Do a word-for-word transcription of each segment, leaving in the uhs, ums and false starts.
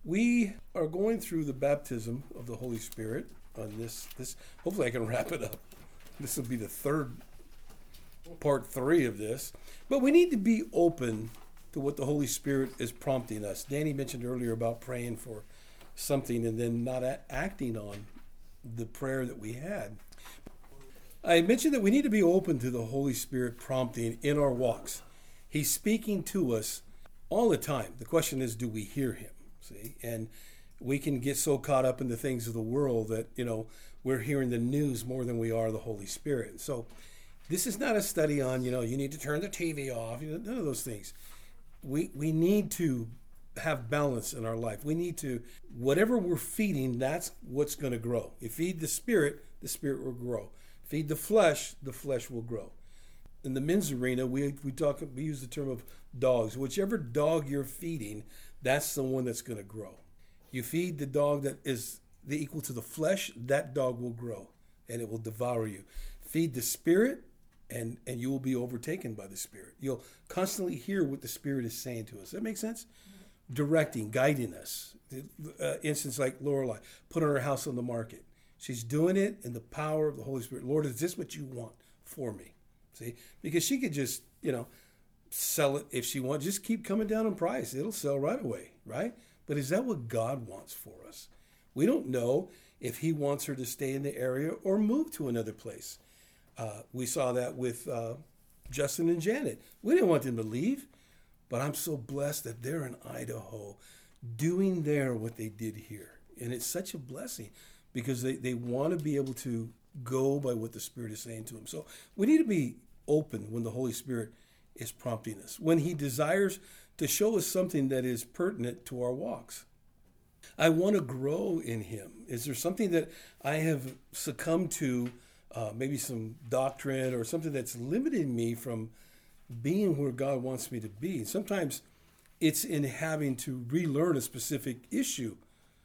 We are going through the baptism of the Holy Spirit on this. This hopefully I can wrap it up. This will be the third part three of this. But we need to be open to what the Holy Spirit is prompting us. Danny mentioned earlier about praying for something and then not a- acting on the prayer that we had. I mentioned that we need to be open to the Holy Spirit prompting in our walks. He's speaking to us all the time. The question is, do we hear him? See, and we can get so caught up in the things of the world that, you know, we're hearing the news more than we are the Holy Spirit. So this is not a study on, you know, you need to turn the T V off, you know, none of those things. We we need to have balance in our life. We need to, whatever we're feeding, that's what's going to grow. You feed the Spirit, the Spirit will grow. Feed the flesh, the flesh will grow. In the men's arena, we we talk we use the term of dogs. Whichever dog you're feeding, that's the one that's going to grow. You feed the dog that is the equal to the flesh, that dog will grow and it will devour you. Feed the Spirit, and and you will be overtaken by the Spirit. You'll constantly hear what the Spirit is saying to us. Does that make sense? Directing, guiding us. Uh, instance like Lorelai, putting her house on the market. She's doing it in the power of the Holy Spirit. Lord, is this what you want for me? See, because she could just, you know, sell it if she wants. Just keep coming down in price. It'll sell right away, right? But is that what God wants for us? We don't know if he wants her to stay in the area or move to another place. Uh, we saw that with uh, Justin and Janet. We didn't want them to leave, but I'm so blessed that they're in Idaho doing there what they did here. And it's such a blessing because they, they want to be able to go by what the Spirit is saying to them. So we need to be open when the Holy Spirit is prompting us, when he desires to show us something that is pertinent to our walks. I want to grow in him. Is there something that I have succumbed to, uh, maybe some doctrine or something that's limiting me from being where God wants me to be? Sometimes it's in having to relearn a specific issue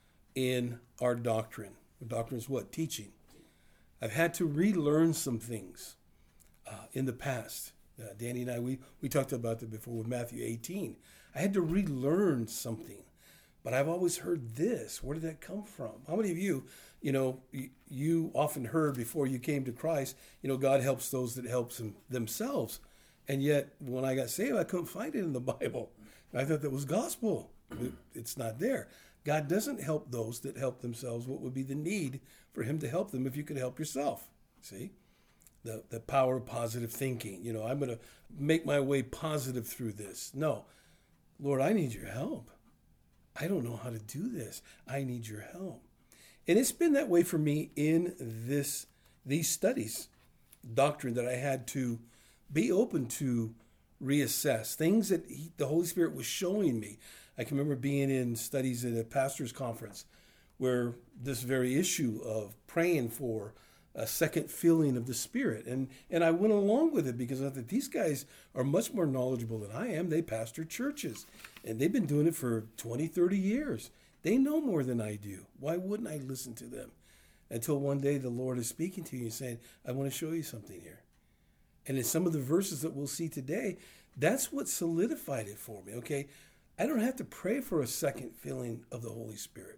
in our doctrine. Doctrine is what? Teaching. I've had to relearn some things uh, in the past. Uh, Danny and I, we, we talked about that before with Matthew eighteen. I had to relearn something, but I've always heard this. Where did that come from? How many of you, you know, you, you often heard before you came to Christ, you know, God helps those that helps them, themselves. And yet, when I got saved, I couldn't find it in the Bible. I thought that was gospel. It, it's not there. God doesn't help those that help themselves. What would be the need for him to help them if you could help yourself? See? The the power of positive thinking. You know, I'm going to make my way positive through this. No. Lord, I need your help. I don't know how to do this. I need your help. And it's been that way for me in this these studies, doctrine, that I had to be open to reassess things that he, the Holy Spirit was showing me. I can remember being in studies at a pastor's conference where this very issue of praying for a second filling of the Spirit. And and I went along with it because I thought these guys are much more knowledgeable than I am. They pastor churches, and they've been doing it for twenty, thirty years. They know more than I do. Why wouldn't I listen to them? Until one day the Lord is speaking to you and saying, I want to show you something here. And in some of the verses that we'll see today, that's what solidified it for me, okay? I don't have to pray for a second filling of the Holy Spirit.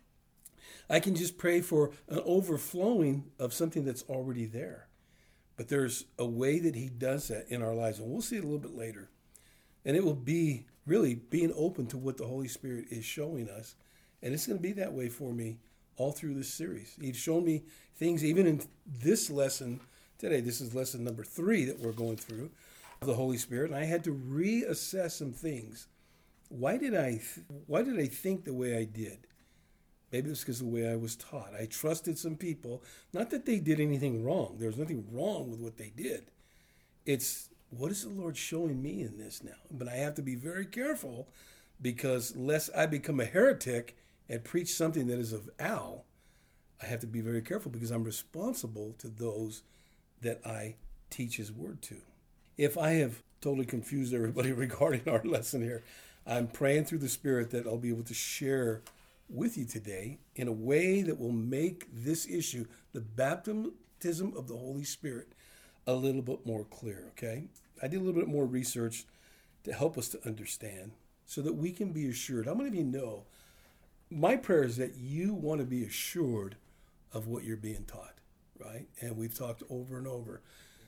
I can just pray for an overflowing of something that's already there. But there's a way that he does that in our lives, and we'll see it a little bit later. And it will be really being open to what the Holy Spirit is showing us. And it's going to be that way for me all through this series. He's shown me things even in this lesson today. This is lesson number three that we're going through of the Holy Spirit. And I had to reassess some things. Why did I th- why did I think the way I did? Maybe it's because of the way I was taught. I trusted some people. Not that they did anything wrong. There was nothing wrong with what they did. It's, what is the Lord showing me in this now? But I have to be very careful because lest I become a heretic and preach something that is of Al, I have to be very careful because I'm responsible to those that I teach his word to. If I have totally confused everybody regarding our lesson here, I'm praying through the Spirit that I'll be able to share with you today in a way that will make this issue, the baptism of the Holy Spirit, a little bit more clear, okay? I did a little bit more research to help us to understand so that we can be assured. How many of you know my prayer is that you want to be assured of what you're being taught, right? And we've talked over and over.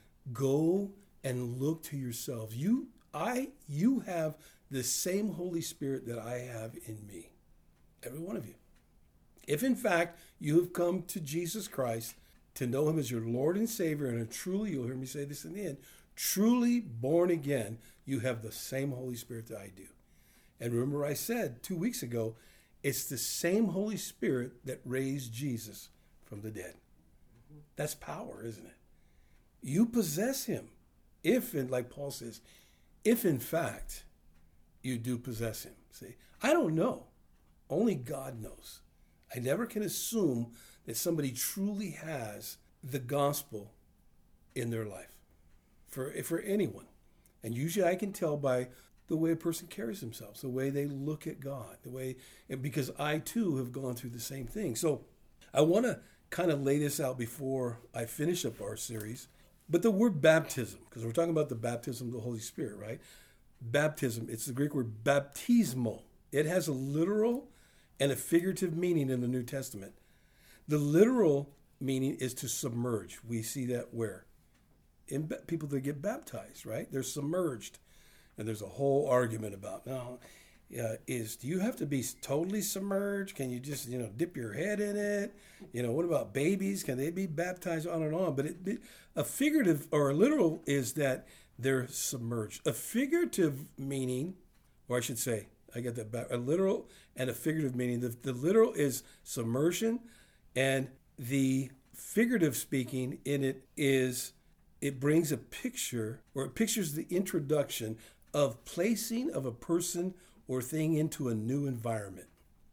Go and look to yourselves. You, I, you have the same Holy Spirit that I have in me. Every one of you. If in fact you have come to Jesus Christ to know him as your Lord and Savior, and are truly, you'll hear me say this in the end, truly born again, you have the same Holy Spirit that I do. And remember I said two weeks ago, it's the same Holy Spirit that raised Jesus from the dead. That's power, isn't it? You possess him. If, and like Paul says, if in fact you do possess him. See, I don't know. Only God knows. I never can assume that somebody truly has the gospel in their life for, for anyone. And usually I can tell by the way a person carries themselves, the way they look at God, the way, because I too have gone through the same thing. So I want to kind of lay this out before I finish up our series. But the word baptism, because we're talking about the baptism of the Holy Spirit, right? Baptism, it's the Greek word baptismo. It has a literal and a figurative meaning in the New Testament. The literal meaning is to submerge. We see that where? In people that get baptized, right? They're submerged. And there's a whole argument about, now, uh, is, do you have to be totally submerged? Can you just, you know, dip your head in it? You know, what about babies? Can they be baptized on and on? But it, a figurative or a literal is that they're submerged. A figurative meaning, or I should say, I get that back, a literal and a figurative meaning. The, the literal is submersion, and the figurative speaking in it is, it brings a picture, or it pictures the introduction of placing of a person or thing into a new environment,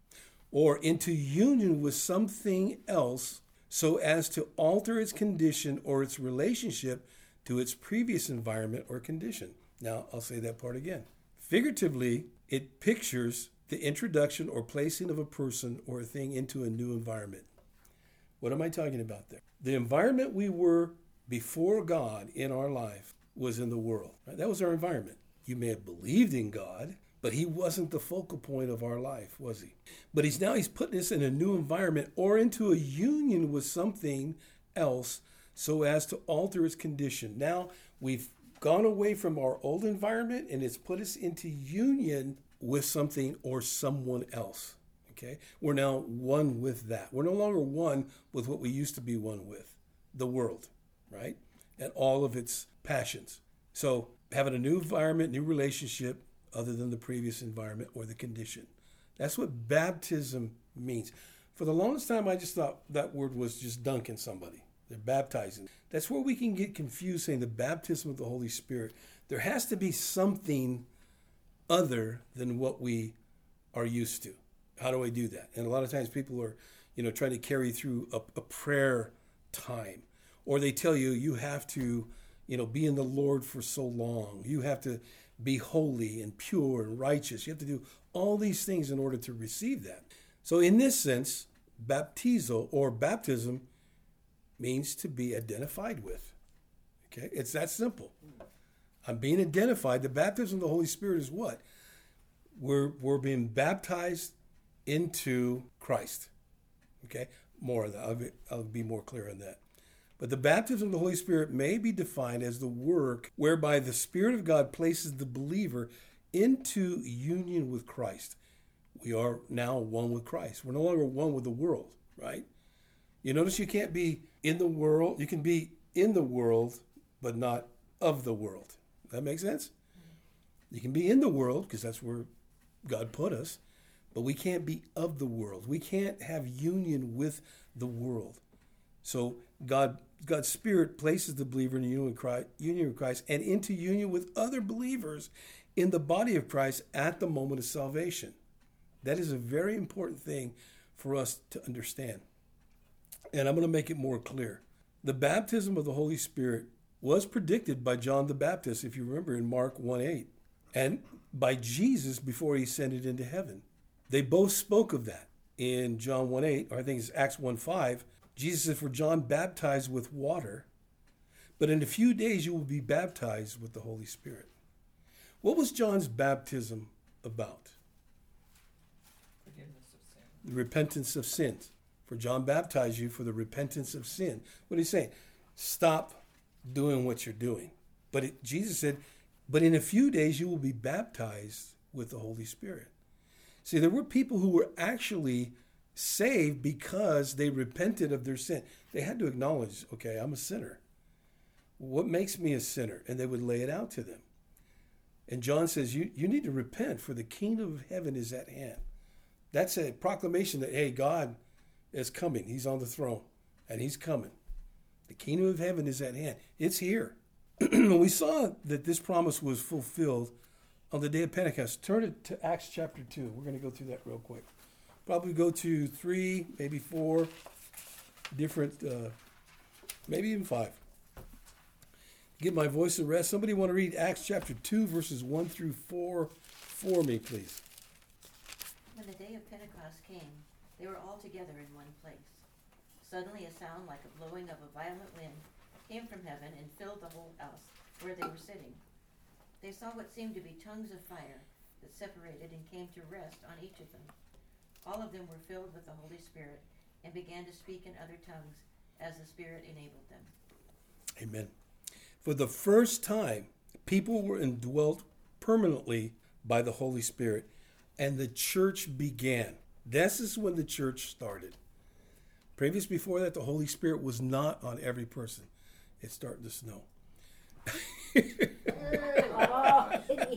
or into union with something else so as to alter its condition or its relationship to its previous environment or condition. Now, I'll say that part again. Figuratively, it pictures the introduction or placing of a person or a thing into a new environment. What am I talking about there? The environment we were before God in our life was in the world. Right? That was our environment. You may have believed in God, but he wasn't the focal point of our life, was he? But he's now he's putting us in a new environment or into a union with something else so as to alter its condition. Now we've gone away from our old environment and it's put us into union with something or someone else. Okay? We're now one with that. We're no longer one with what we used to be one with, the world, right? And all of its passions. So having a new environment, new relationship, other than the previous environment or the condition. That's what baptism means. For the longest time, I just thought that word was just dunking somebody. They're baptizing. That's where we can get confused saying the baptism of the Holy Spirit. There has to be something other than what we are used to. How do I do that? And a lot of times people are, you know, trying to carry through a, a prayer time. Or they tell you, you have to, you know, be in the Lord for so long. You have to be holy and pure and righteous. You have to do all these things in order to receive that. So in this sense, baptizo or baptism means to be identified with. Okay, it's that simple. I'm being identified. The baptism of the Holy Spirit is what? We're, we're being baptized into Christ. Okay, more of that. I'll be, I'll be more clear on that. But the baptism of the Holy Spirit may be defined as the work whereby the Spirit of God places the believer into union with Christ. We are now one with Christ. We're no longer one with the world, right? You notice you can't be in the world. You can be in the world, but not of the world. Does that make sense? You can be in the world because that's where God put us, but we can't be of the world. We can't have union with the world. So God, God's Spirit places the believer in union with Christ, union with Christ and into union with other believers in the body of Christ at the moment of salvation. That is a very important thing for us to understand. And I'm going to make it more clear. The baptism of the Holy Spirit was predicted by John the Baptist, if you remember, in Mark one eight, and by Jesus before he ascended into heaven. They both spoke of that in John one eight, or I think it's Acts one five. Jesus said, for John baptized with water, but in a few days you will be baptized with the Holy Spirit. What was John's baptism about? Forgiveness of sin. the repentance of sins. For John baptized you for the repentance of sin. What he's saying, stop doing what you're doing. But it, Jesus said, but in a few days you will be baptized with the Holy Spirit. See, there were people who were actually saved because they repented of their sin. They had to acknowledge, okay, I'm a sinner. What makes me a sinner? And they would lay it out to them. And John says, you, you need to repent, for the kingdom of heaven is at hand. That's a proclamation that, hey, God is coming. He's on the throne, and he's coming. The kingdom of heaven is at hand. It's here. We saw that this promise was fulfilled on the day of Pentecost. Turn it to Acts chapter two. We're going to go through that real quick. Probably go to three, maybe four different, uh, maybe even five. Get my voice to rest. Somebody want to read Acts chapter two, verses one through four for me, please. When the day of Pentecost came, they were all together in one place. Suddenly a sound like a blowing of a violent wind came from heaven and filled the whole house where they were sitting. They saw what seemed to be tongues of fire that separated and came to rest on each of them. All of them were filled with the Holy Spirit and began to speak in other tongues as the Spirit enabled them. Amen. For the first time, people were indwelt permanently by the Holy Spirit, and the church began. This is when the church started. Previous before that, the Holy Spirit was not on every person. It's starting to snow. oh,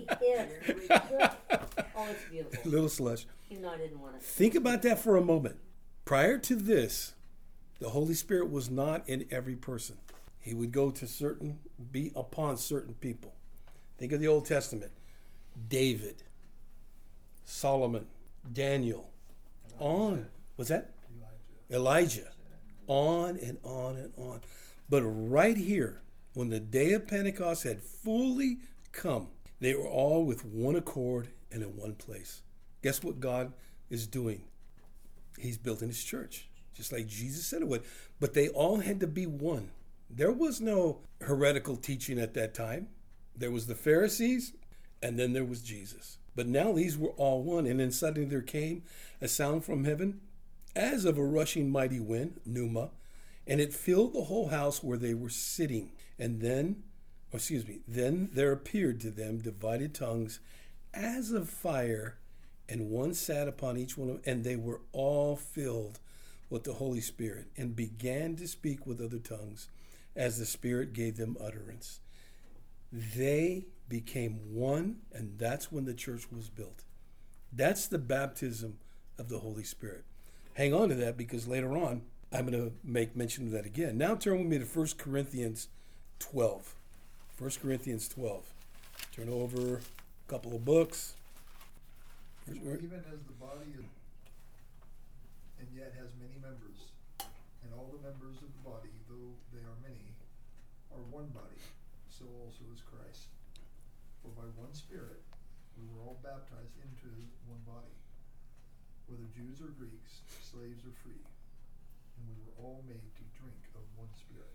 it's beautiful. A little slush. You know I didn't want to. Think about that for a moment. Prior to this, the Holy Spirit was not in every person. He would go to certain, be upon certain people. Think of the Old Testament. David, Solomon, Daniel, on. What's that? Elijah. Elijah. On and on and on. But right here, when the day of Pentecost had fully come, they were all with one accord and in one place. Guess what God is doing? He's building his church, just like Jesus said it would. But they all had to be one. There was no heretical teaching at that time. There was the Pharisees, and then there was Jesus. But now these were all one. And then suddenly there came a sound from heaven as of a rushing mighty wind, pneuma, and it filled the whole house where they were sitting. And then, oh, excuse me, then there appeared to them divided tongues as of fire, and one sat upon each one of them, and they were all filled with the Holy Spirit and began to speak with other tongues as the Spirit gave them utterance. They became one, and that's when the church was built. That's the baptism of the Holy Spirit. Hang on to that, because later on, I'm going to make mention of that again. Now turn with me to First Corinthians twelve. First Corinthians twelve. Turn over a couple of books. Even as the body is, and yet has many members, and all the members of the body, though they are many, are one body, so also is Christ. For by one Spirit we were all baptized into one body, whether Jews or Greeks, slaves or free, and we were all made to drink of one Spirit.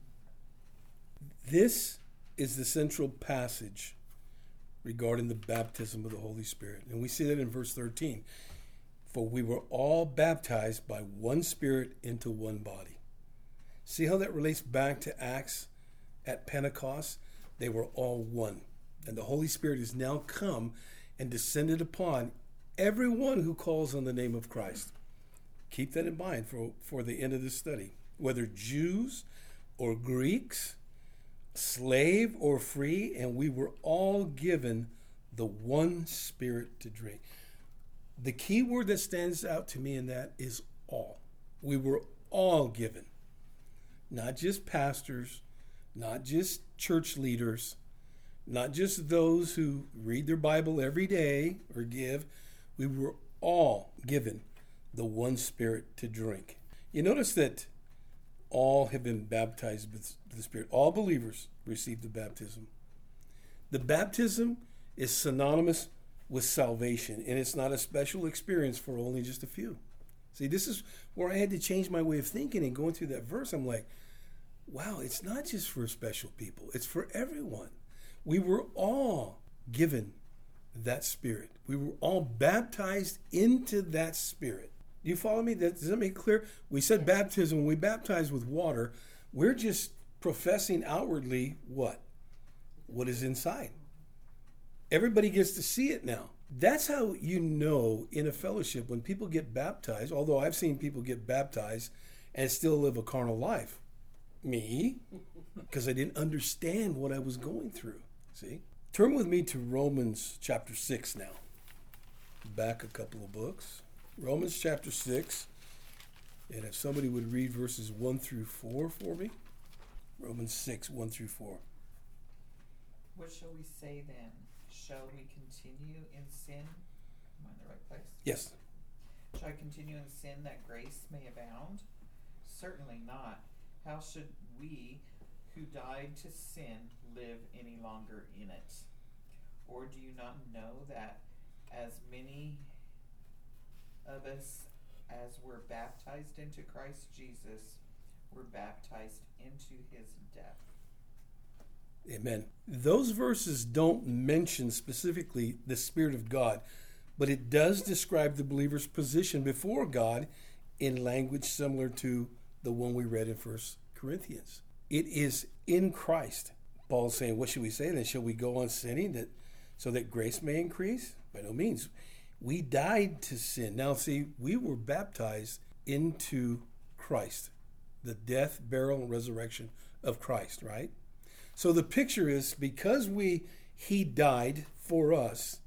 This is the central passage regarding the baptism of the Holy Spirit. And we see that in verse thirteen. For we were all baptized by one Spirit into one body. See how that relates back to Acts at Pentecost? They were all one. And the Holy Spirit has now come and descended upon everyone who calls on the name of Christ. Keep that in mind for, for the end of this study. Whether Jews or Greeks, slave or free, and we were all given the one Spirit to drink. The key word that stands out to me in that is all. We were all given. Not just pastors, not just church leaders, not just those who read their Bible every day or give. We were all given the one Spirit to drink. You notice that all have been baptized with the Spirit. All believers receive the baptism. The baptism is synonymous with salvation, and it's not a special experience for only just a few. See, this is where I had to change my way of thinking, and going through that verse, I'm like, wow, it's not just for special people. It's for everyone. We were all given that Spirit. We were all baptized into that Spirit. Do you follow me? That, does that make it clear? We said baptism, when we baptize with water, we're just professing outwardly what? What is inside. Everybody gets to see it now. That's how you know in a fellowship when people get baptized, although I've seen people get baptized and still live a carnal life. Me, because I didn't understand what I was going through. See? Turn with me to Romans chapter six now. Back a couple of books. Romans chapter six. And if somebody would read verses one through four for me. Romans six, one through four. What shall we say then? Shall we continue in sin? Am I in the right place? Yes. Shall I continue in sin that grace may abound? Certainly not. How should we who died to sin live any longer in it? Or do you not know that as many of us as were baptized into Christ Jesus were baptized into his death? Amen. Those verses don't mention specifically the Spirit of God, but it does describe the believer's position before God in language similar to the one we read in First Corinthians. It is in Christ. Paul's saying, what should we say then? Shall we go on sinning that so that grace may increase? By no means. We died to sin. Now see, we were baptized into Christ, the death, burial, and resurrection of Christ, right? So the picture is, because we he died for us,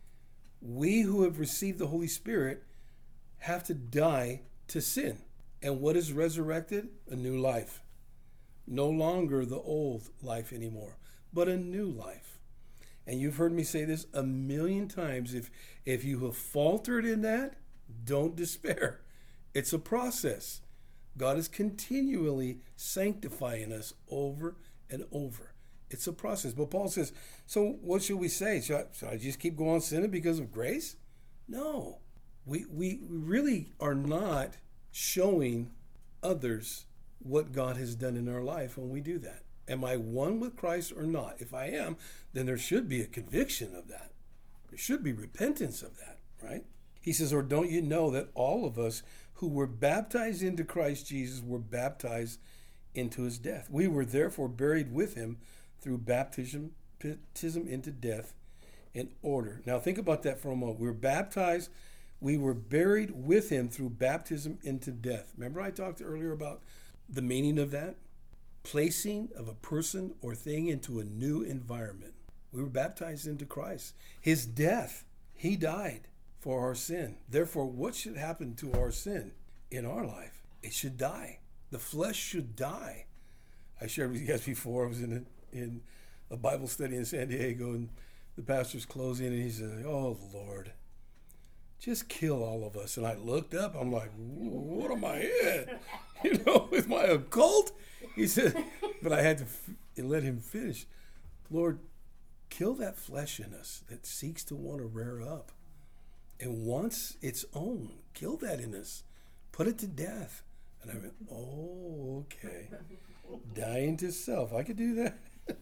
we who have received the Holy Spirit have to die to sin. And what is resurrected? A new life. No longer the old life anymore, but a new life. And you've heard me say this a million times. If, if you have faltered in that, don't despair. It's a process. God is continually sanctifying us over and over. It's a process. But Paul says, so what should we say? Should I, should I just keep going sinning because of grace? No. We, we really are not showing others what God has done in our life when we do that. Am I one with Christ or not? If I am, then there should be a conviction of that. There should be repentance of that, right? He says, or don't you know that all of us who were baptized into Christ Jesus were baptized into his death? We were therefore buried with him through baptism, baptism into death in order. Now think about that for a moment. We were baptized, we were buried with him through baptism into death. Remember I talked earlier about the meaning of that? Placing of a person or thing into a new environment. We were baptized into Christ. His death, he died for our sin. Therefore, what should happen to our sin in our life? It should die. The flesh should die. I shared with you guys before, I was in a, in a Bible study in San Diego, and the pastor's closing, and he said, oh, Lord, just kill all of us. And I looked up, I'm like, what am I in? You know, with my occult? He said, but I had to f- let him finish. Lord, kill that flesh in us that seeks to want to rear up and wants its own. Kill that in us. Put it to death. And I went, oh, okay. Dying to self. I could do that.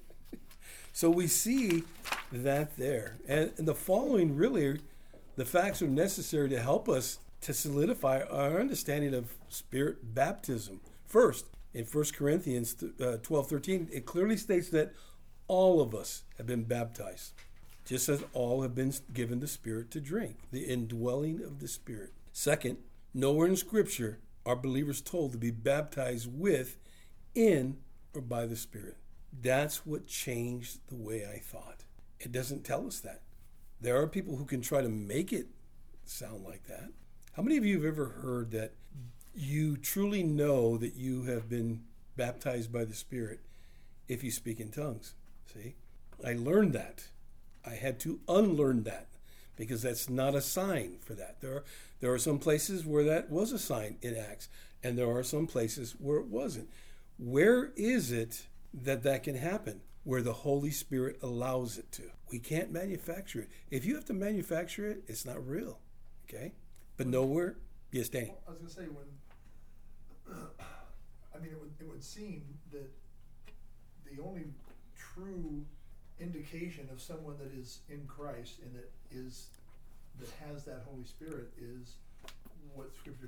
So we see that there. And, and the following really, the facts are necessary to help us to solidify our understanding of spirit baptism. First, in First Corinthians twelve thirteen, it clearly states that all of us have been baptized, just as all have been given the Spirit to drink, the indwelling of the Spirit. Second, nowhere in Scripture are believers told to be baptized with, in, or by the Spirit. That's what changed the way I thought. It doesn't tell us that. There are people who can try to make it sound like that. How many of you have ever heard that you truly know that you have been baptized by the Spirit if you speak in tongues? See, I learned that. I had to unlearn that because that's not a sign for that. There are, there are some places where that was a sign in Acts, and there are some places where it wasn't. Where is it that that can happen? Where the Holy Spirit allows it to. We can't manufacture it. If you have to manufacture it, it's not real. Okay? But nowhere. Yes, Danny. I was going to say, when, I mean, it would, it would seem that the only true indication of someone that is in Christ and that is, that has that Holy Spirit is what Scripture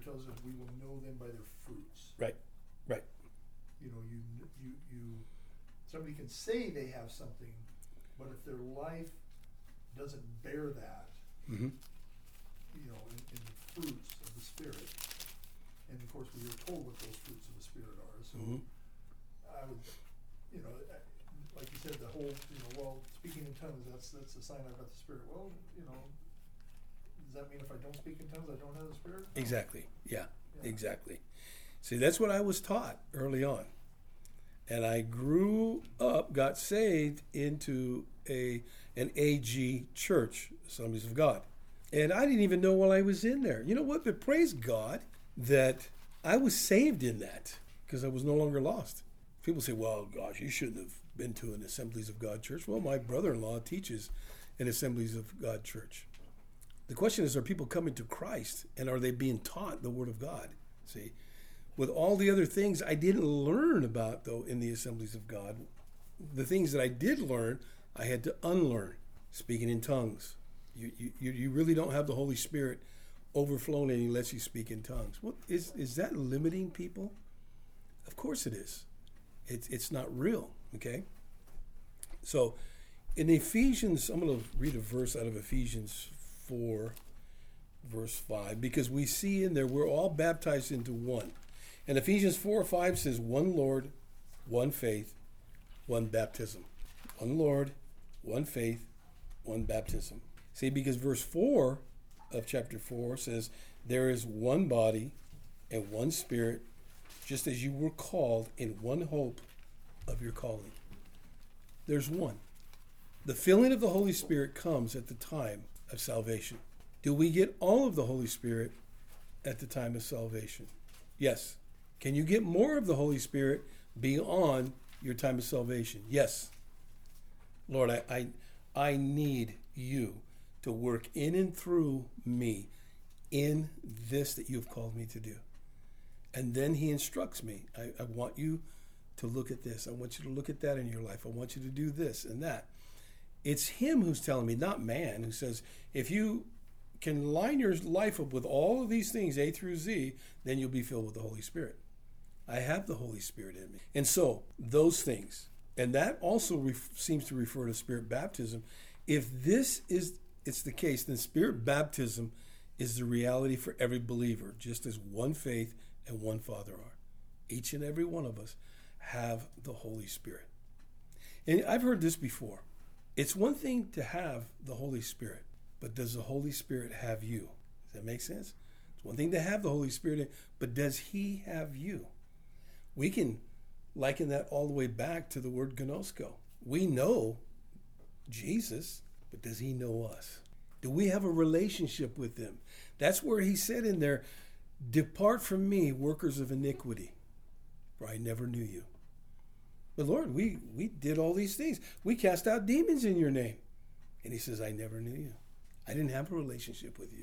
tells us we will know them by their fruits. Right, right. You know, you, you, you, somebody can say they have something, but if their life doesn't bear that, Mm-hmm. you know, in, in the fruits of the Spirit, and of course we are told what those fruits of the Spirit are, so Mm-hmm. I would, you know, I- like you said, the whole, you know, well, speaking in tongues, that's, that's a sign I've got the Spirit. Well, you know, does that mean if I don't speak in tongues, I don't have the Spirit? No. Exactly. Yeah, Yeah. exactly. See, that's what I was taught early on. And I grew up, got saved into a an A G church, Assemblies of God. And I didn't even know while I was in there. You know what? But praise God that I was saved in that because I was no longer lost. People say, well, gosh, you shouldn't have been to an Assemblies of God church. Well, my brother-in-law teaches an Assemblies of God church. The question is, are people coming to Christ and are they being taught the Word of God? See, with all the other things I didn't learn about, though, in the Assemblies of God, the things that I did learn, I had to unlearn. Speaking in tongues. You, you, you really don't have the Holy Spirit overflowing and He lets you speak in tongues. What, is, is that limiting people? Of course it is. It's, it's not real, okay? So in Ephesians, I'm going to read a verse out of Ephesians four, verse five, because we see in there we're all baptized into one. And Ephesians four five says, one Lord, one faith, one baptism. One Lord, one faith, one baptism. See, because verse four of chapter four says, there is one body and one Spirit, just as you were called in one hope of your calling. There's one. The filling of the Holy Spirit comes at the time of salvation. Do we get all of the Holy Spirit at the time of salvation? Yes. Can you get more of the Holy Spirit beyond your time of salvation? Yes. Lord, I, I, I need you to work in and through me in this that you've called me to do. And then He instructs me. I, I want you to look at this. I want you to look at that in your life. I want you to do this and that. It's Him who's telling me, not man, who says, if you can line your life up with all of these things, A through Z, then you'll be filled with the Holy Spirit. I have the Holy Spirit in me. And so, those things, and that also ref- seems to refer to Spirit baptism. If this is it's the case, then Spirit baptism is the reality for every believer, just as one faith and one Father are. Each and every one of us have the Holy Spirit. And I've heard this before. It's one thing to have the Holy Spirit, but does the Holy Spirit have you? Does that make sense? It's one thing to have the Holy Spirit, but does He have you? We can liken that all the way back to the word gnosko. We know Jesus, but does He know us? Do we have a relationship with Him? That's where He said in there, depart from me, workers of iniquity, for I never knew you. But Lord, we, we did all these things. We cast out demons in your name. And He says, I never knew you. I didn't have a relationship with you.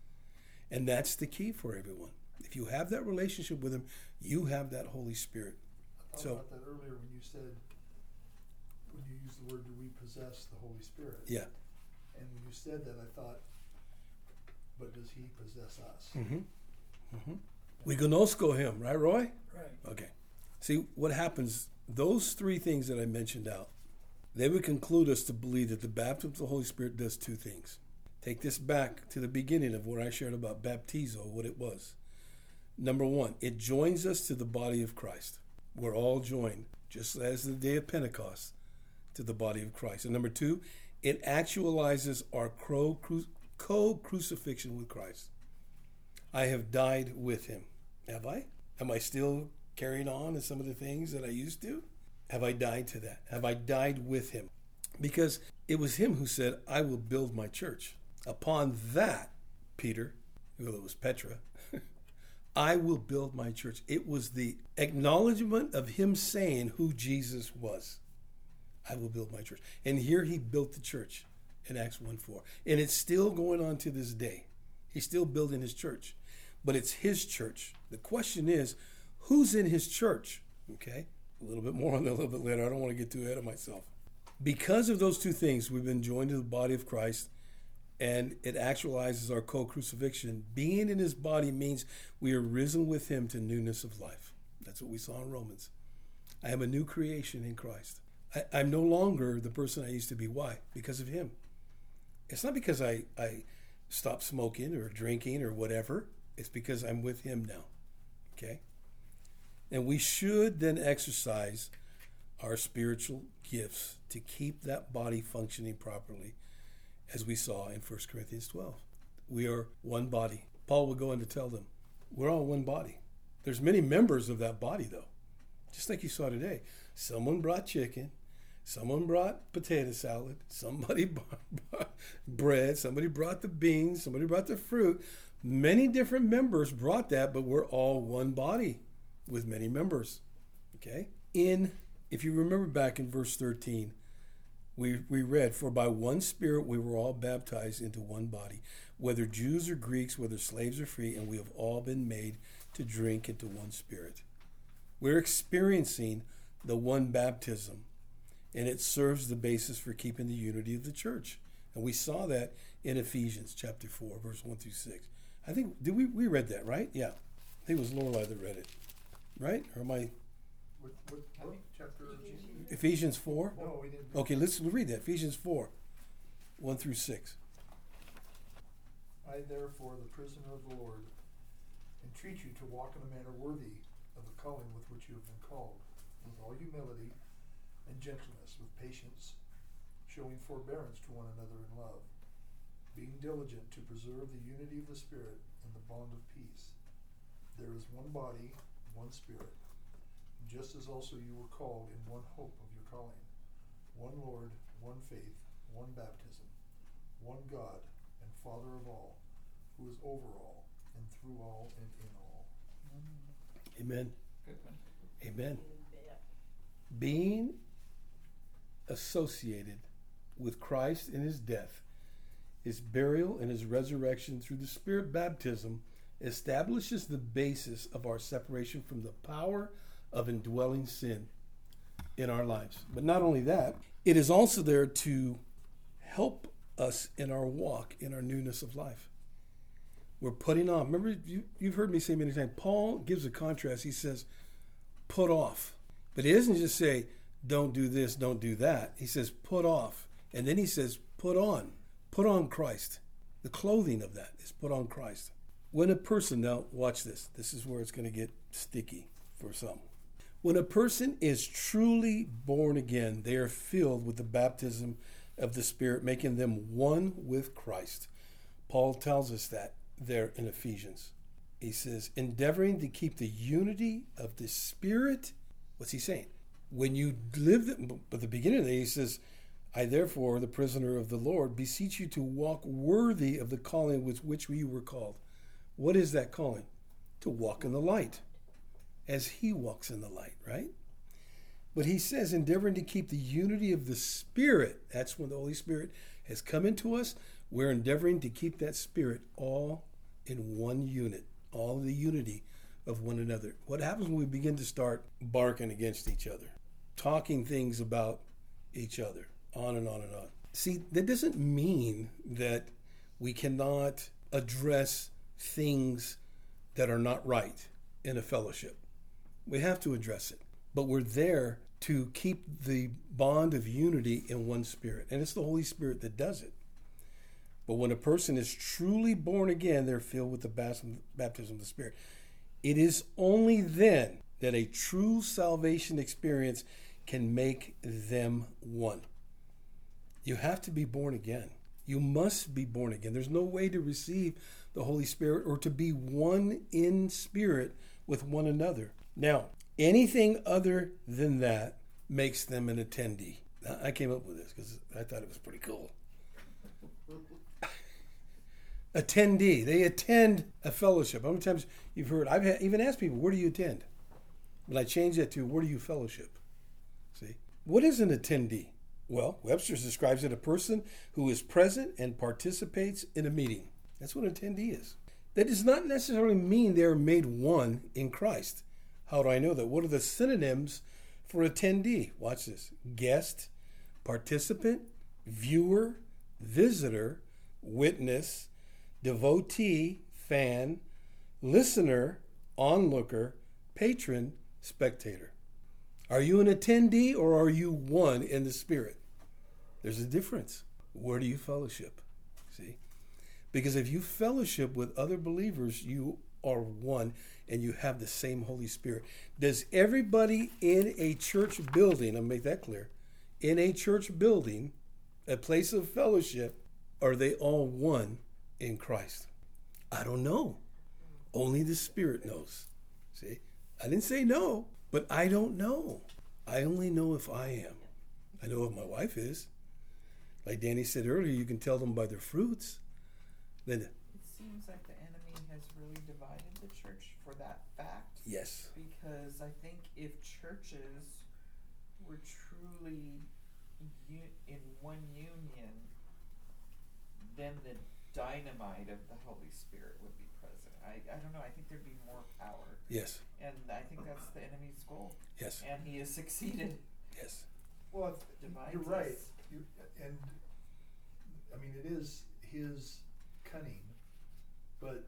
And that's the key for everyone. If you have that relationship with Him, you have that Holy Spirit. I thought So- about that earlier when you said, when you used the word, do we possess the Holy Spirit? Yeah. And when you said that, I thought, but does He possess us? Mm-hmm. Mm-hmm. We gnosko Him, right, Roy? Right. Okay. See, what happens, those three things that I mentioned out, they would conclude us to believe that the baptism of the Holy Spirit does two things. Take this back to the beginning of what I shared about baptizo, what it was. Number one, it joins us to the body of Christ. We're all joined, just as the day of Pentecost, to the body of Christ. And number two, it actualizes our co-crucifixion with Christ. I have died with Him. Have I? Am I still carrying on in some of the things that I used to? Have I died to that? Have I died with Him? Because it was Him who said, I will build my church. Upon that, Peter, well, it was Petra, I will build my church. It was the acknowledgement of Him saying who Jesus was. I will build my church. And here He built the church in Acts one four. And it's still going on to this day. He's still building His church. But it's His church. The question is, who's in His church? Okay? A little bit more on that a little bit later. I don't want to get too ahead of myself. Because of those two things, we've been joined to the body of Christ, And it actualizes our co-crucifixion. Being in his body means we are risen with him to newness of life. That's what we saw in Romans. I am a new creation in Christ. I, I'm no longer the person I used to be. Why? Because of him. It's not because I, I stopped smoking or drinking or whatever. It's because I'm with him now. Okay? And we should then exercise our spiritual gifts to keep that body functioning properly, as we saw in First Corinthians twelve. We are one body. Paul will go on to tell them, we're all one body. There's many members of that body, though. Just like you saw today. Someone brought chicken. Someone brought potato salad. Somebody brought bread. Somebody brought the beans. Somebody brought the fruit. Many different members brought that, but we're all one body with many members. Okay? In, if you remember back in verse thirteen, we, we read, for by one Spirit we were all baptized into one body, whether Jews or Greeks, whether slaves or free, and we have all been made to drink into one Spirit. We're experiencing the one baptism, and it serves the basis for keeping the unity of the church. And we saw that in Ephesians chapter four, verse one through six. I think, did we, we read that, right? Yeah. I think it was Lorelai that read it. Right? Or am I? What, what, what chapter? Ephesians four? No, we didn't. do Okay, let's read that. Ephesians four, one through six. I, therefore, the prisoner of the Lord, entreat you to walk in a manner worthy of the calling with which you have been called, with all humility and gentleness, with patience, showing forbearance to one another in love, being diligent to preserve the unity of the Spirit in the bond of peace. There is one body, one Spirit, just as also you were called in one hope of your calling, one Lord, one faith, one baptism, one God and Father of all, who is over all, and through all, and in all. Amen. Good one. Amen. Being associated with Christ in his death, his burial, and his resurrection through the Spirit baptism establishes the basis of our separation from the power of indwelling sin in our lives. But not only that, it is also there to help us in our walk, in our newness of life. We're putting on. Remember, you, you've heard me say many times, Paul gives a contrast. He says, put off. But he doesn't just say, don't do this, don't do that. He says, put off. And then he says, put on. Put on Christ. The clothing of that is put on Christ. When a person, now watch this. This is where it's going to get sticky for some. When a person is truly born again, they are filled with the baptism of the Spirit, making them one with Christ. Paul tells us that there in Ephesians. He says, endeavoring to keep the unity of the Spirit. What's he saying? When you live, at the beginning of the day, he says, I therefore, the prisoner of the Lord, beseech you to walk worthy of the calling with which we were called. What is that calling? To walk in the light, as he walks in the light, right? But he says, endeavoring to keep the unity of the Spirit. That's when the Holy Spirit has come into us. We're endeavoring to keep that Spirit all in one unit, all the unity of one another. What happens when we begin to start barking against each other, talking things about each other, on and on and on? See, that doesn't mean that we cannot address things that are not right in a fellowship. We have to address it. But we're there to keep the bond of unity in one Spirit. And it's the Holy Spirit that does it. But when a person is truly born again, they're filled with the baptism of the Spirit. It is only then that a true salvation experience can make them one. You have to be born again. You must be born again. There's no way to receive the Holy Spirit or to be one in spirit with one another. Now, anything other than that makes them an attendee. Now, I came up with this because I thought it was pretty cool. Attendee. They attend a fellowship. How many times you've heard, I've had, even asked people, where do you attend? But I changed that to, where do you fellowship? See? What is an attendee? Well, Webster describes it a person who is present and participates in a meeting. That's what an attendee is. That does not necessarily mean they are made one in Christ. How do I know that? What are the synonyms for attendee? Watch this. Guest, participant, viewer, visitor, witness, devotee, fan, listener, onlooker, patron, spectator. Are you an attendee or are you one in the Spirit? There's a difference. Where do you fellowship? See? Because if you fellowship with other believers, you are one and you have the same Holy Spirit. Does everybody in a church building, I'll make that clear, in a church building, a place of fellowship, are they all one in Christ? I don't know. Only the Spirit knows. See? I didn't say no, but I don't know. I only know if I am. I know if my wife is. Like Danny said earlier, you can tell them by their fruits. Linda. It seems like the enemy has really divided the church for that fact. Yes. Because I think if churches were truly u- in one union, then the dynamite of the Holy Spirit would be present. I, I don't know. I think there'd be more power. Yes. And I think that's the enemy's goal. Yes. And he has succeeded. Yes. Well, it's- Divides you're right. us. You, and I mean, it is his cunning, but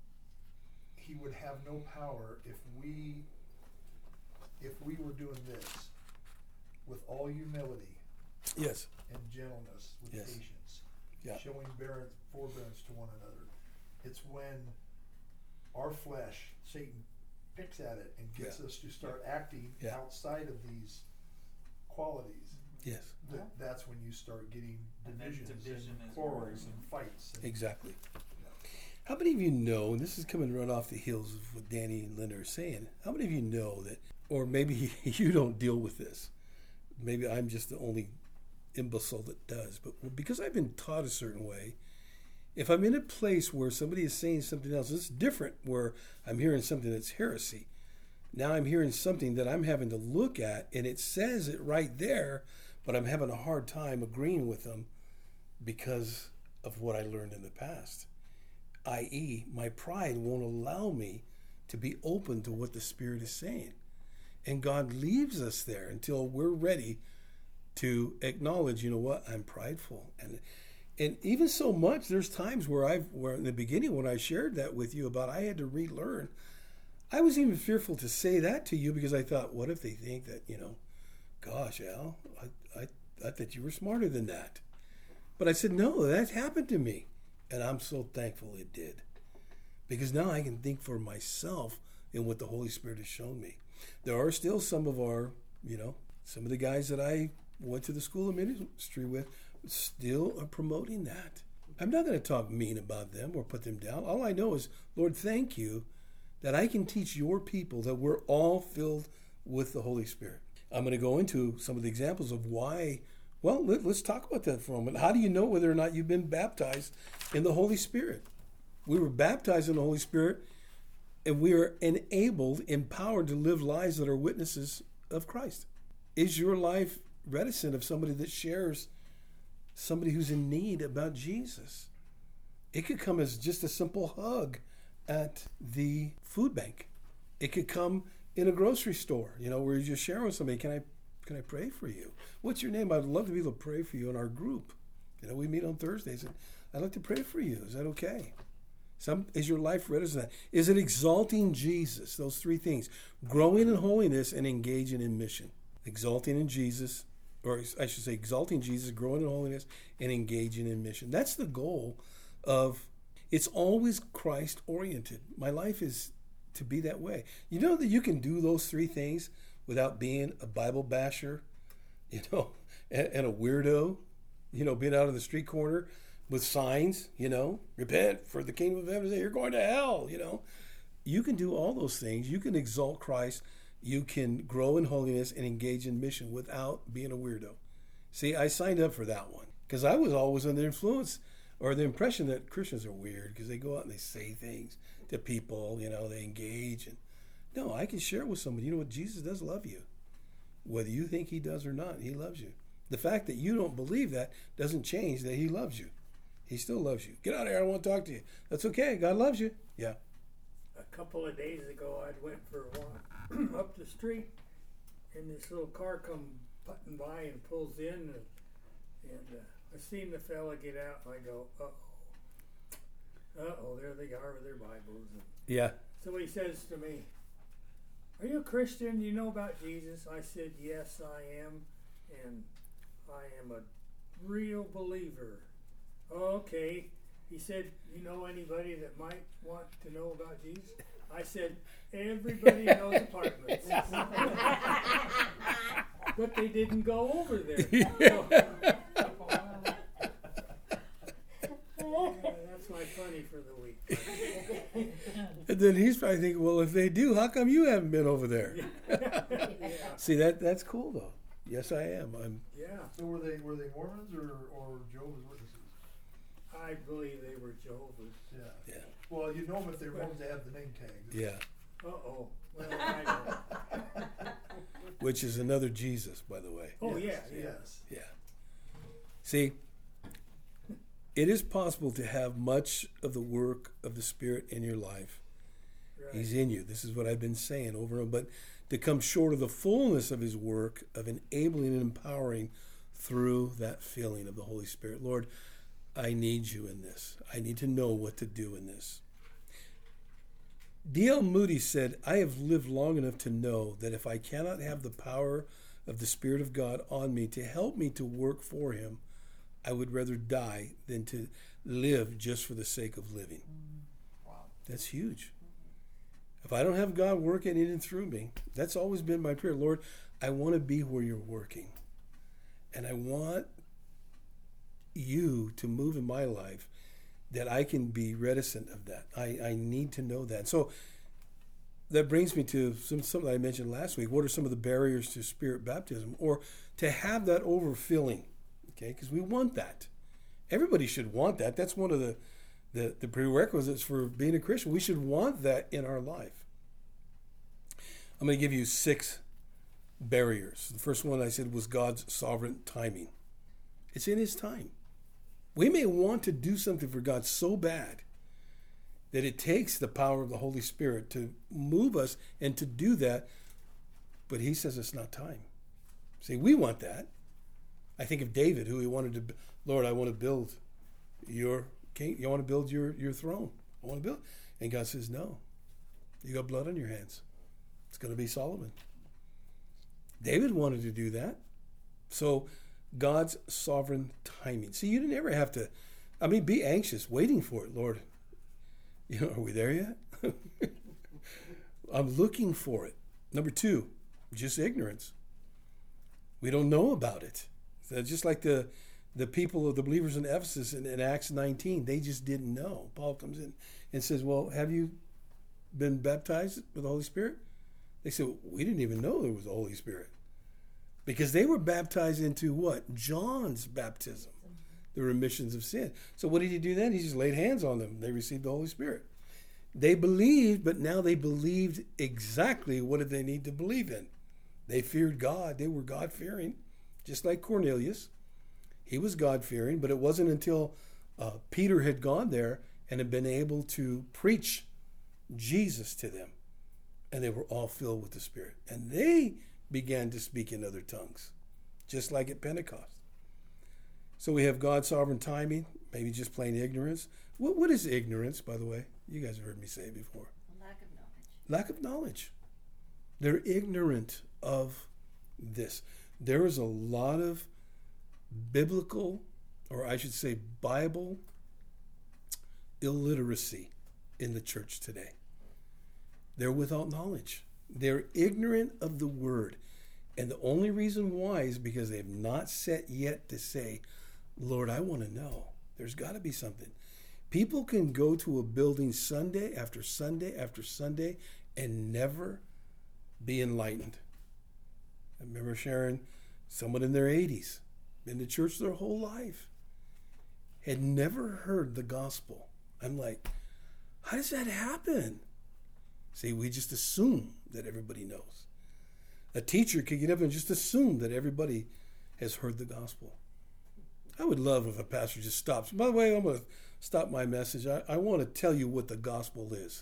he would have no power if we, if we were doing this with all humility Yes. and gentleness, with Yes. patience, Yeah. showing bearance, forbearance to one another. It's when our flesh, Satan, picks at it and gets Yeah. us to start acting Yeah. outside of these qualities. Yes. That, that's when you start getting And then divisions division and is quarrels worse. and fights. And, Exactly. How many of you know, and this is coming right off the heels of what Danny and Linda are saying, how many of you know that, or maybe you don't deal with this, maybe I'm just the only imbecile that does, but because I've been taught a certain way, if I'm in a place where somebody is saying something else, it's different where I'm hearing something that's heresy. Now I'm hearing something that I'm having to look at, and it says it right there, but I'm having a hard time agreeing with them because of what I learned in the past. that is, my pride won't allow me to be open to what the Spirit is saying. And God leaves us there until we're ready to acknowledge, you know what, I'm prideful. And and even so much, there's times where I've, where in the beginning when I shared that with you about I had to relearn, I was even fearful to say that to you because I thought, what if they think that, you know, gosh, Al, I, I, I thought you were smarter than that. But I said, no, that happened to me. And I'm so thankful it did. Because now I can think for myself in what the Holy Spirit has shown me. There are still some of our, you know, some of the guys that I went to the school of ministry with still are promoting that. I'm not going to talk mean about them or put them down. All I know is, Lord, thank you that I can teach your people that we're all filled with the Holy Spirit. I'm going to go into some of the examples of why. Well, let, let's talk about that for a moment. How do you know whether or not you've been baptized in the Holy Spirit? We were baptized in the Holy Spirit, and we are enabled, empowered to live lives that are witnesses of Christ. Is your life reticent of somebody that shares somebody who's in need about Jesus? It could come as just a simple hug at the food bank. It could come in a grocery store, you know, where you're just sharing with somebody, can I Can I pray for you? What's your name? I'd love to be able to pray for you in our group. You know, we meet on Thursdays, and I'd like to pray for you. Is that okay? Some, is your life ready to that? Is it exalting Jesus? Those three things. Growing in holiness and engaging in mission. Exalting in Jesus, or I should say exalting Jesus, growing in holiness, and engaging in mission. That's the goal of, it's always Christ-oriented. My life is to be that way. You know that you can do those three things without being a Bible basher, you know, and, and a weirdo, you know, being out on the street corner with signs, you know, repent for the kingdom of heaven, you're going to hell, you know. You can do all those things. You can exalt Christ. You can grow in holiness and engage in mission without being a weirdo. See, I signed up for that one because I was always under influence or the impression that Christians are weird because they go out and they say things to people, you know, they engage. And no, I can share with somebody, you know what, Jesus does love you. Whether you think he does or not, he loves you. The fact that you don't believe that doesn't change that he loves you. He still loves you. Get out of here, I don't want to talk to you. That's okay, God loves you. Yeah. A couple of days ago, I went for a walk up the street, and this little car come putting by and pulls in, and, and uh, I seen the fella get out, and I go, uh-oh. Uh-oh, there they are with their Bibles. And Yeah. somebody says to me, "Are you a Christian? You know about Jesus?" I said, "Yes, I am, and I am a real believer." "Okay." He said, "You know anybody that might want to know about Jesus?" I said, "Everybody in those apartments." But they didn't go over there. So, yeah, that's my funny for the week. And then he's probably thinking, well, if they do, how come you haven't been over there? Yeah. See, that that's cool, though. Yes, I am. I'm. Yeah, So were they were they Mormons or, or Jehovah's Witnesses? I believe they were Jehovah's. Yeah. Yeah. Well, you know them if they're Mormons, they have the name tag. Yeah. Uh-oh. Well, I don't. Which is another Jesus, by the way. Oh, Yes, yeah, yeah. Yes. Yeah. See, it is possible to have much of the work of the Spirit in your life. Right. He's in you. This is what I've been saying over and over. But to come short of the fullness of his work of enabling and empowering through that feeling of the Holy Spirit. Lord, I need you in this. I need to know what to do in this. D L Moody said, I have lived long enough to know that if I cannot have the power of the Spirit of God on me to help me to work for him, I would rather die than to live just for the sake of living. Wow. That's huge. If I don't have God working in and through me, that's always been my prayer. Lord, I want to be where you're working. And I want you to move in my life that I can be reticent of that. I, I need to know that. So that brings me to some, something I mentioned last week. What are some of the barriers to spirit baptism? Or to have that overfilling, okay? Because we want that. Everybody should want that. That's one of the, the, the prerequisites for being a Christian. We should want that in our life. I'm going to give you six barriers. The first one I said was God's sovereign timing. It's in his time. We may want to do something for God so bad that it takes the power of the Holy Spirit to move us and to do that, but he says it's not time. See, we want that. I think of David, who he wanted to, Lord, I want to build your king. You want to build your, your throne. I want to build. And God says, no. You got blood on your hands. It's going to be Solomon. David wanted to do that. So God's sovereign timing. See, you didn't ever have to, I mean, be anxious, waiting for it, Lord. You know, are we there yet? I'm looking for it. Number two, just ignorance. We don't know about it. So just like the the people of the believers in Ephesus in, in Acts nineteen, they just didn't know. Paul comes in and says, well, have you been baptized with the Holy Spirit? They said, we didn't even know there was the Holy Spirit. Because they were baptized into what? John's baptism, the remissions of sin. So what did he do then? He just laid hands on them. They received the Holy Spirit. They believed, but now they believed exactly what did they need to believe in. They feared God. They were God-fearing, just like Cornelius. He was God-fearing, but it wasn't until uh, Peter had gone there and had been able to preach Jesus to them, and they were all filled with the Spirit. And they began to speak in other tongues, just like at Pentecost. So we have God's sovereign timing, maybe just plain ignorance. What, what is ignorance, by the way? You guys have heard me say it before. Lack of knowledge. Lack of knowledge. They're ignorant of this. There is a lot of biblical, or I should say Bible, illiteracy in the church today. They're without knowledge. They're ignorant of the word. And the only reason why is because they have not set yet to say, Lord, I want to know. There's got to be something. People can go to a building Sunday after Sunday after Sunday and never be enlightened. I remember sharing someone in their eighties, been to church their whole life, had never heard the gospel. I'm like, how does that happen? See, we just assume that everybody knows. A teacher could get up and just assume that everybody has heard the gospel. I would love if a pastor just stops. By the way, I'm going to stop my message. I, I want to tell you what the gospel is.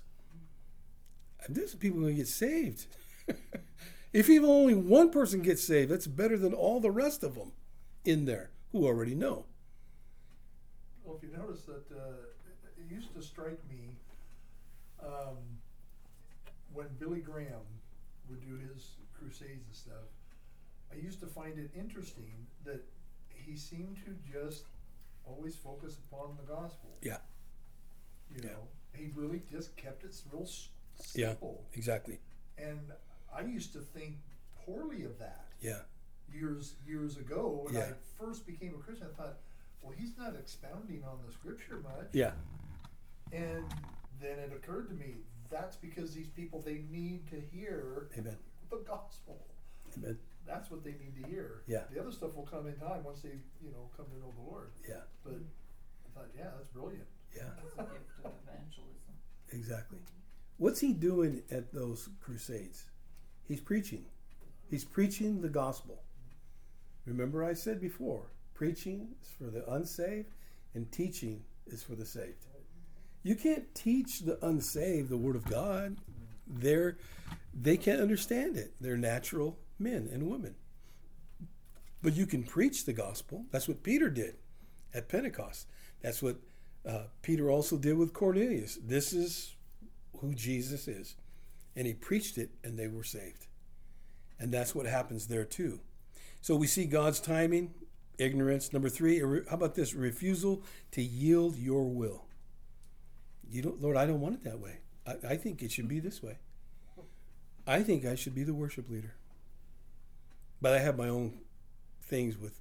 And there's people going to get saved. If even only one person gets saved, that's better than all the rest of them in there who already know. Well, if you notice that, uh, it used to strike me um, when Billy Graham would do his crusades and stuff. I used to find it interesting that he seemed to just always focus upon the gospel. Yeah. You Yeah. know, he really just kept it real s- Yeah. simple. Exactly. And I used to think poorly of that Yeah. years years ago when Yeah. I first became a Christian. I thought, well, he's not expounding on the scripture much. Yeah. And then it occurred to me that's because these people, they need to hear Amen. the gospel. Amen. That's what they need to hear. Yeah. The other stuff will come in time once they, you know, come to know the Lord. Yeah. But I thought, yeah, that's brilliant. Yeah. It's a gift of evangelism. Exactly. What's he doing at those crusades? He's preaching. He's preaching the gospel. Remember I said before, preaching is for the unsaved and teaching is for the saved. You can't teach the unsaved the word of God. They're, they can't understand it. They're natural men and women. But you can preach the gospel. That's what Peter did at Pentecost. That's what uh, Peter also did with Cornelius. This is who Jesus is. And he preached it and they were saved. And that's what happens there too. So we see God's timing, ignorance. Number three, how about this? Refusal to yield your will. You don't, Lord, I don't want it that way. I, I think it should be this way. I think I should be the worship leader. But I have my own things with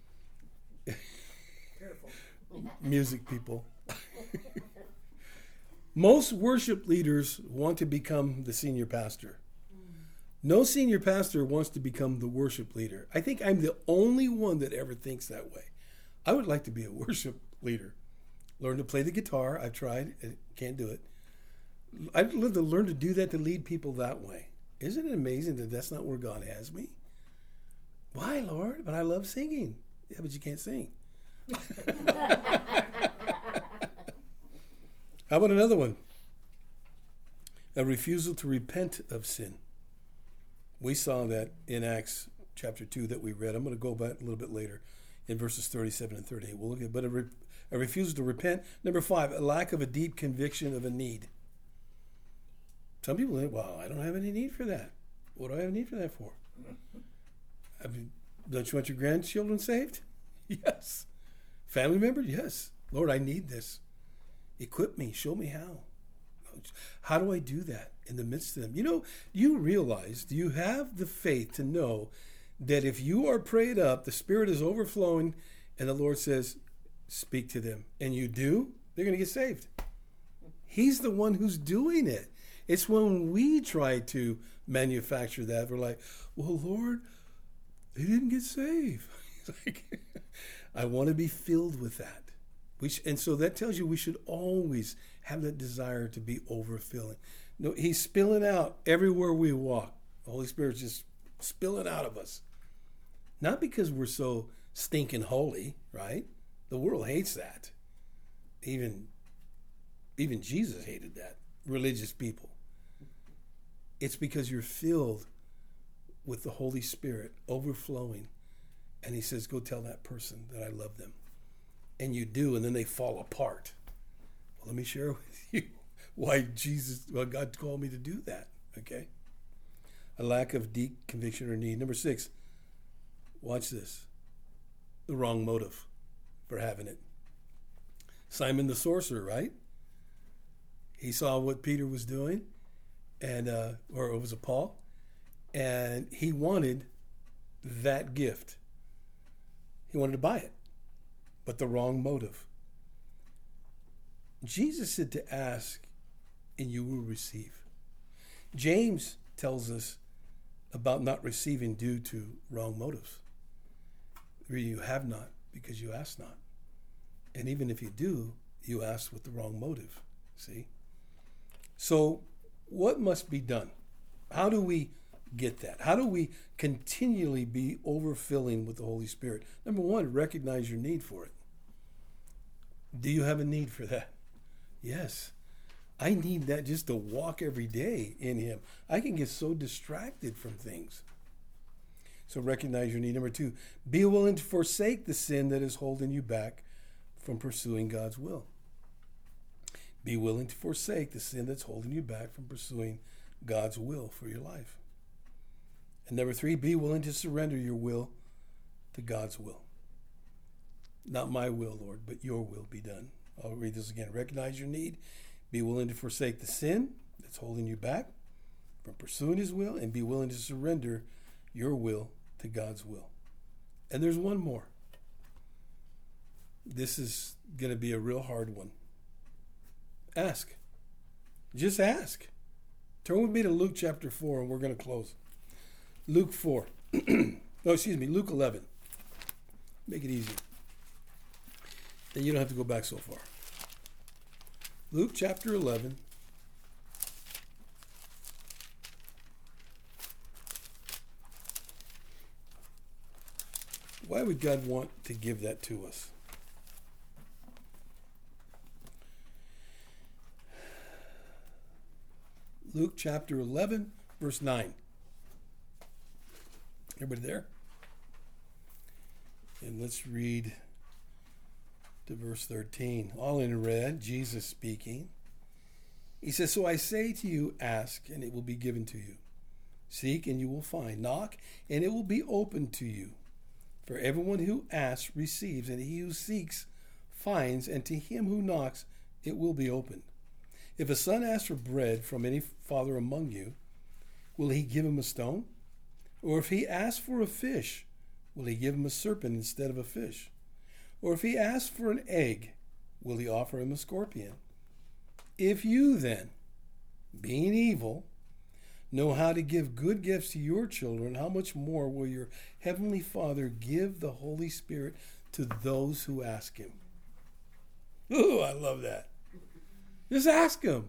Careful. music people. Most worship leaders want to become the senior pastor. No senior pastor wants to become the worship leader. I think I'm the only one that ever thinks that way. I would like to be a worship leader. Learn to play the guitar. I've tried. I can't do it. I'd love to learn to do that, to lead people that way. Isn't it amazing that that's not where God has me? Why, Lord? But I love singing. Yeah, but you can't sing. How about another one? A refusal to repent of sin. We saw that in Acts chapter two that we read. I'm going to go back a little bit later in verses thirty-seven and thirty-eight. We'll look at, but a, re, a refusal to repent. Number five, a lack of a deep conviction of a need. Some people think, well, I don't have any need for that. What do I have a need for that for? I mean, don't you want your grandchildren saved? Yes. Family members? Yes. Lord, I need this. Equip me. Show me how. How do I do that in the midst of them? You know, you realize, do you have the faith to know that if you are prayed up, the Spirit is overflowing, and the Lord says, speak to them, and you do, they're going to get saved. He's the one who's doing it. It's when we try to manufacture that, we're like, well, Lord, they didn't get saved. Like, I want to be filled with that. We sh- and so that tells you we should always have that desire to be overfilling. No, he's spilling out everywhere we walk. The Holy Spirit's just spilling out of us. Not because we're so stinking holy, right? The world hates that. Even, even Jesus hated that. Religious people. It's because you're filled with the Holy Spirit overflowing. And he says, go tell that person that I love them. And you do, and then they fall apart. Well, let me share with you why Jesus, well, God called me to do that, okay? A lack of deep conviction or need. Number six, watch this. The wrong motive for having it. Simon the sorcerer, right? He saw what Peter was doing, and uh, or it was a Paul, and he wanted that gift. He wanted to buy it, but the wrong motive. Jesus said to ask, and you will receive. James tells us about not receiving due to wrong motives. You have not because you ask not. And even if you do, you ask with the wrong motive. See? So what must be done? How do we get that? How do we continually be overfilling with the Holy Spirit? Number one, recognize your need for it. Do you have a need for that? Yes. I need that just to walk every day in Him. I can get so distracted from things. So recognize your need. Number two, be willing to forsake the sin that is holding you back from pursuing God's will. Be willing to forsake the sin that's holding you back from pursuing God's will for your life. And number three, be willing to surrender your will to God's will. Not my will, Lord, but your will be done. I'll read this again. Recognize your need. Be willing to forsake the sin that's holding you back from pursuing his will, and be willing to surrender your will to God's will. And there's one more. This is going to be a real hard one. Ask. Just ask. Turn with me to Luke chapter four, and we're going to close. Luke four. No, excuse me, Luke eleven. Make it easy. Then you don't have to go back so far. Luke chapter eleven. Why would God want to give that to us? Luke chapter eleven, verse nine. Everybody there? And let's read to verse thirteen. All in red, Jesus speaking. He says, so I say to you, ask, and it will be given to you. Seek, and you will find. Knock, and it will be opened to you. For everyone who asks receives, and he who seeks finds, and to him who knocks it will be opened. If a son asks for bread from any father among you, will he give him a stone? Or if he asks for a fish, will he give him a serpent instead of a fish? Or if he asks for an egg, will he offer him a scorpion? If you then, being evil, know how to give good gifts to your children, how much more will your heavenly Father give the Holy Spirit to those who ask him? Ooh, I love that. Just ask him.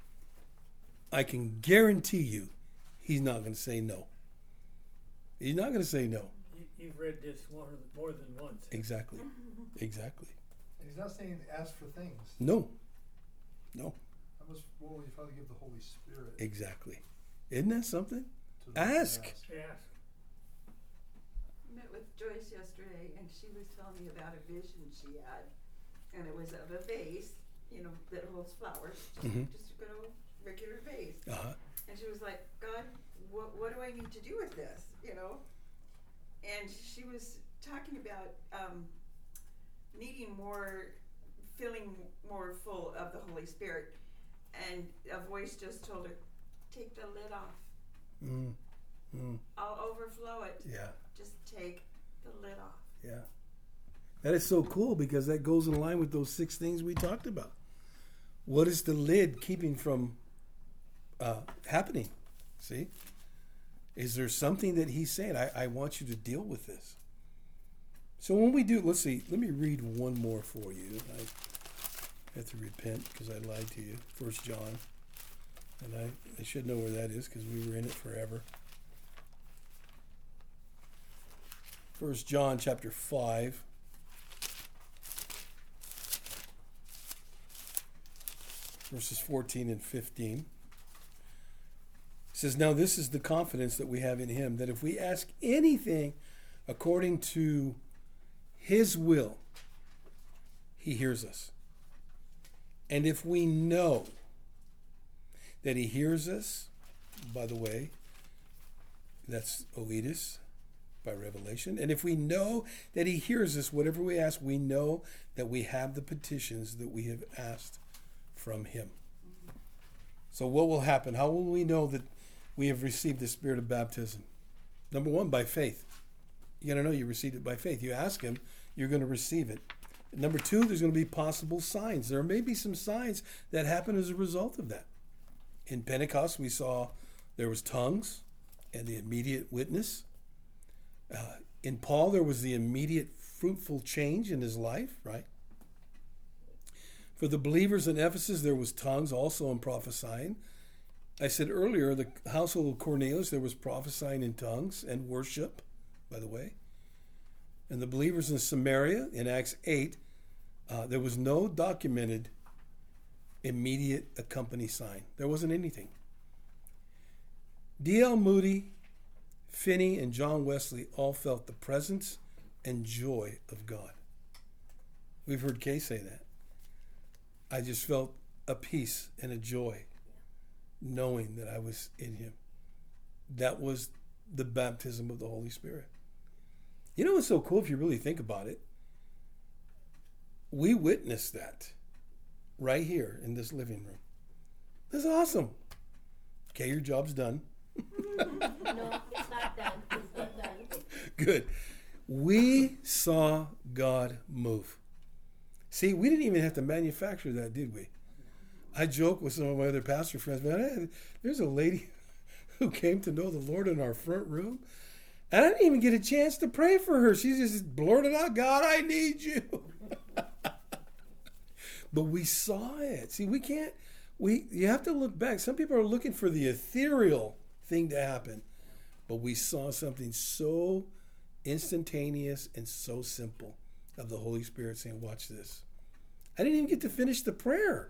I can guarantee you he's not going to say no. He's not going to say no. You, you've read this more, more than once. Exactly. Exactly. And he's not saying ask for things. No. No. How much more will your Father give the Holy Spirit? Exactly. Isn't that something? to those who Ask. Ask. Met with Joyce yesterday, and she was telling me about a vision she had, and it was of a vase, you know, that holds flowers, just, Mhm. just a good old regular vase. Uh-huh. And she was like, God, what, what do I need to do with this, you know? And she was talking about um, needing more, feeling more full of the Holy Spirit. And a voice just told her, take the lid off. Mm. Mm. I'll overflow it. Yeah. Just take the lid off. Yeah. That is so cool because that goes in line with those six things we talked about. What is the lid keeping from uh, happening? See? Is there something that he's saying? I, I want you to deal with this. So when we do, let's see, let me read one more for you. I have to repent because I lied to you. First John. And I, I should know where that is because we were in it forever. First John chapter five. Verses fourteen and fifteen. It says, now this is the confidence that we have in him, that if we ask anything according to his will, he hears us. And if we know that he hears us, by the way, that's Oedus by revelation. And if we know that he hears us, whatever we ask, we know that we have the petitions that we have asked from him. So what will happen? How will we know that we have received the spirit of baptism? Number one, by faith. You got to know you received it by faith. You ask him, you're going to receive it. Number two, there's going to be possible signs. There may be some signs that happen as a result of that. In Pentecost, we saw there was tongues and the immediate witness. Uh, in Paul, there was the immediate fruitful change in his life, right? For the believers in Ephesus, there was tongues also and prophesying. I said earlier, the household of Cornelius, there was prophesying in tongues and worship, by the way. And the believers in Samaria, in Acts eight, uh, there was no documented immediate accompany sign. There wasn't anything. D L Moody, Finney, and John Wesley all felt the presence and joy of God. We've heard Kay say that. I just felt a peace and a joy knowing that I was in him. That was the baptism of the Holy Spirit. You know what's so cool if you really think about it? We witnessed that right here in this living room. That's awesome. Okay, your job's done. No, it's not done. It's not done. Good. We saw God move. See, we didn't even have to manufacture that, did we? I joke with some of my other pastor friends, man, hey, there's a lady who came to know the Lord in our front room, and I didn't even get a chance to pray for her. She just blurted out, God, I need you. But we saw it. See, we can't, we you have to look back. Some people are looking for the ethereal thing to happen, but we saw something so instantaneous and so simple of the Holy Spirit saying, watch this. I didn't even get to finish the prayer.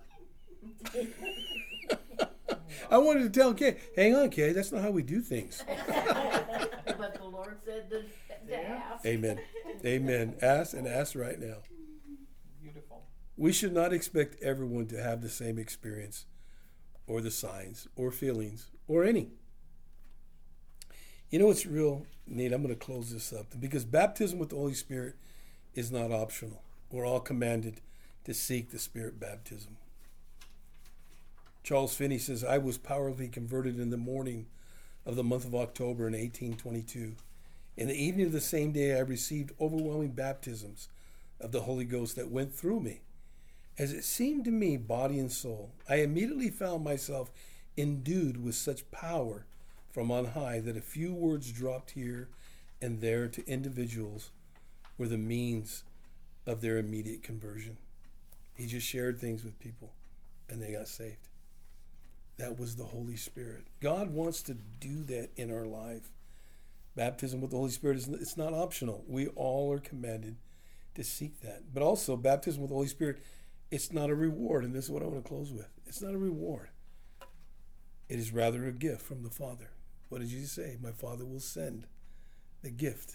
I wanted to tell Kay, hang on, Kay, that's not how we do things. But the Lord said to, to Yeah. ask. Amen. Amen. Ask and ask right now. Beautiful. We should not expect everyone to have the same experience or the signs or feelings or any. You know what's real neat? I'm going to close this up because baptism with the Holy Spirit is not optional. We're all commanded to seek the Spirit baptism. Charles Finney says, I was powerfully converted in the morning of the month of October in eighteen twenty-two. In the evening of the same day, I received overwhelming baptisms of the Holy Ghost that went through me. As it seemed to me, body and soul, I immediately found myself endued with such power from on high that a few words dropped here and there to individuals were the means of their immediate conversion. He just shared things with people and they got saved. That was the Holy Spirit. God wants to do that in our life. Baptism with the Holy Spirit is it's not optional. We all are commanded to seek that. But also, baptism with the Holy Spirit, it's not a reward. And this is what I want to close with. It's not a reward. It is rather a gift from the Father. What did Jesus say? My Father will send the gift.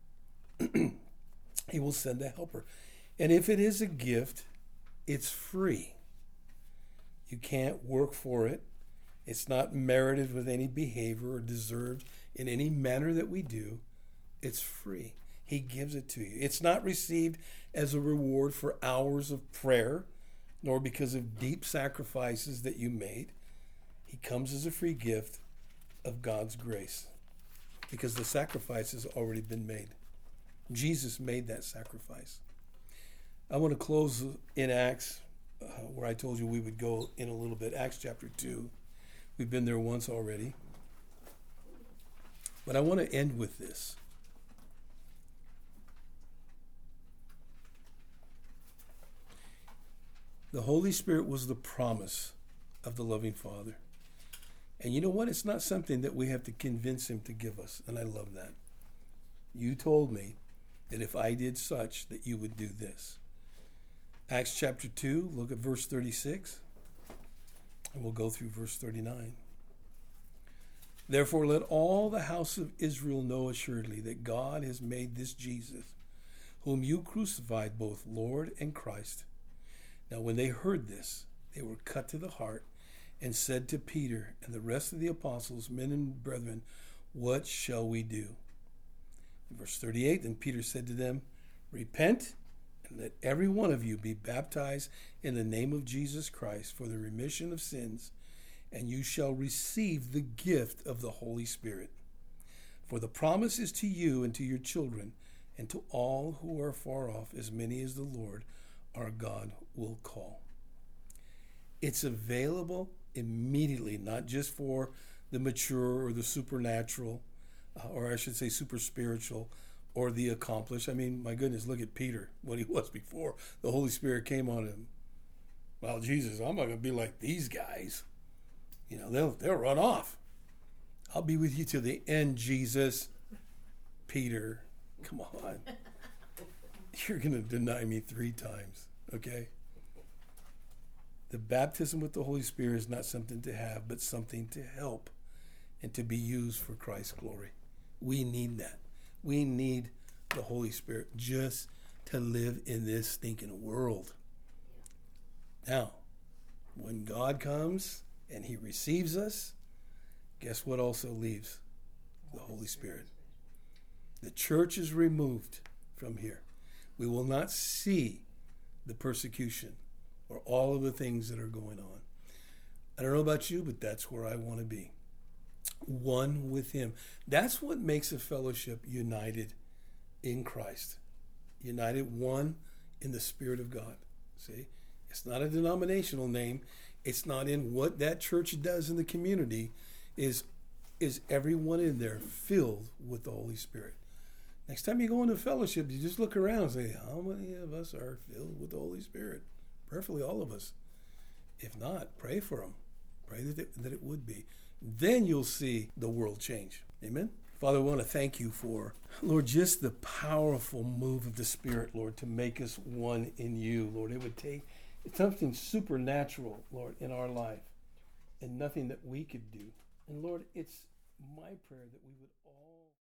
He will send a helper. And if it is a gift, it's free. You can't work for it. It's not merited with any behavior or deserved in any manner that we do. It's free. He gives it to you. It's not received as a reward for hours of prayer, nor because of deep sacrifices that you made. He comes as a free gift of God's grace because the sacrifice has already been made. Jesus made that sacrifice. I want to close in Acts, uh, where I told you we would go in a little bit. Acts chapter two. We've been there once already. But I want to end with this. The Holy Spirit was the promise of the loving Father. And you know what? It's not something that we have to convince him to give us. And I love that. You told me that if I did such, that you would do this. Acts chapter two, look at verse thirty-six. And we'll go through verse thirty-nine. Therefore, let all the house of Israel know assuredly that God has made this Jesus, whom you crucified, both Lord and Christ. Now, when they heard this, they were cut to the heart and said to Peter and the rest of the apostles, men and brethren, what shall we do? In verse thirty-eight, then Peter said to them, repent and let every one of you be baptized in the name of Jesus Christ for the remission of sins, and you shall receive the gift of the Holy Spirit. For the promise is to you and to your children and to all who are far off, as many as the Lord our God will call. It's available immediately, not just for the mature or the supernatural, uh, or I should say super spiritual, or the accomplished. I mean, my goodness, look at Peter, what he was before the Holy Spirit came on him. Well, Jesus, I'm not going to be like these guys. You know, they'll they'll run off. I'll be with you till the end, Jesus. Peter, come on. You're going to deny me three times, okay? The baptism with the Holy Spirit is not something to have, but something to help and to be used for Christ's glory. We need that. We need the Holy Spirit just to live in this stinking world. Now, When God comes and he receives us, guess what also leaves? The Holy Spirit. The church is removed from here. We will not see the persecution or all of the things that are going on. I don't know about you, but that's where I want to be. One with him. That's what makes a fellowship united in Christ. United one in the Spirit of God. See? It's not a denominational name. It's not in what that church does in the community. Is is everyone in there filled with the Holy Spirit? Next time you go into fellowship, you just look around and say, how many of us are filled with the Holy Spirit? Prayerfully, all of us. If not, pray for them. Pray that it, that it would be. Then you'll see the world change. Amen? Father, I want to thank you for, Lord, just the powerful move of the Spirit, Lord, to make us one in you, Lord. It would take something supernatural, Lord, in our life and nothing that we could do. And Lord, it's my prayer that we would all